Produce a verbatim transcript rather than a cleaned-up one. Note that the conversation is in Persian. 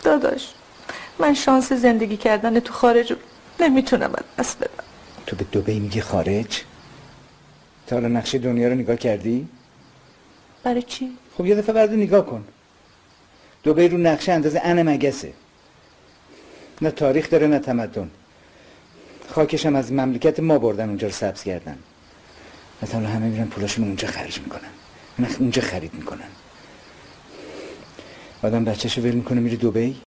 داداش من شانس زندگی کردن تو خارج رو نمیتونم از دست بدم. تو به دبی میگی خارج؟ تا حالا نقشه دنیا رو نگاه کردی؟ برای چی؟ خب یه دفعه بعد نگاه کن. دبی رو نقشه اندازه ان مگسه، نه تاریخ داره نه تمدن. خاکش هم از مملکت ما بردن اونجا رو سبز کردن. مثلا همه میرن پولاشون اونجا خرج میکنن، نه اونجا خرید میکنن. آدم بچه‌شو ول میکنه میره دبی.